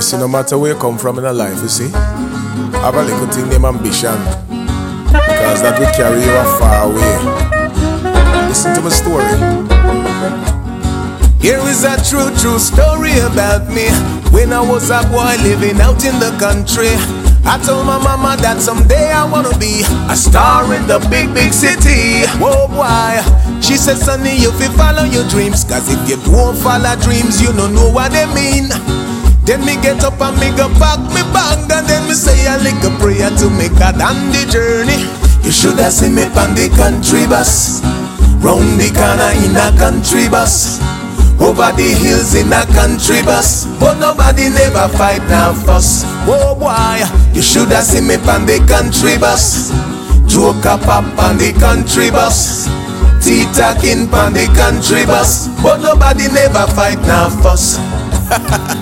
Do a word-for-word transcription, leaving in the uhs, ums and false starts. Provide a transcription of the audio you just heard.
see, no matter where you come from in a life, you see, have a little thing named ambition, because that will carry you a far away. Listen to my story. Here is a true, true story about me. When I was a boy living out in the country, I told my mama that someday I wanna be a star in the big, big city. Whoa, boy. She said, sonny, you fi follow your dreams, cause if you don't follow dreams, you don't know what they mean. Then me get up and me go pack me bag, and then me say a little prayer to make God on the journey. You should have seen me on the country bus, round the corner in a country bus, over the hills in a country bus, but nobody never fight now fuss. Whoa, boy, you should have seen me on the country bus, joke a pop on the country bus, tea-talking on the country bus, but nobody never fight now fuss.